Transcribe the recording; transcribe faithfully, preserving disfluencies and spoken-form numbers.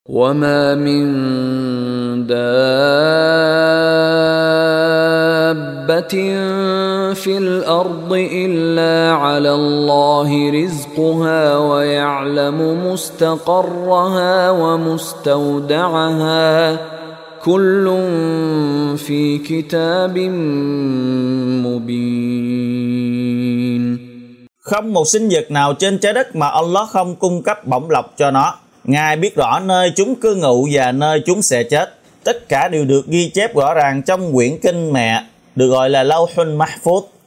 وَمَا مِن دَابَّةٍ فِي الْأَرْضِ إِلَّا عَلَى اللَّهِ رِزْقُهَا وَيَعْلَمُ مُسْتَقَرَّهَا وَمُسْتَوْدَعَهَا كُلٌّ فِي كِتَابٍ مُبِينٍ. Không một sinh vật nào trên trái đất mà Allah không cung cấp bổng lộc cho nó. Ngài biết rõ nơi chúng cư ngụ và nơi chúng sẽ chết. Tất cả đều được ghi chép rõ ràng trong quyển kinh mẹ, được gọi là Lawhul Mahfuz.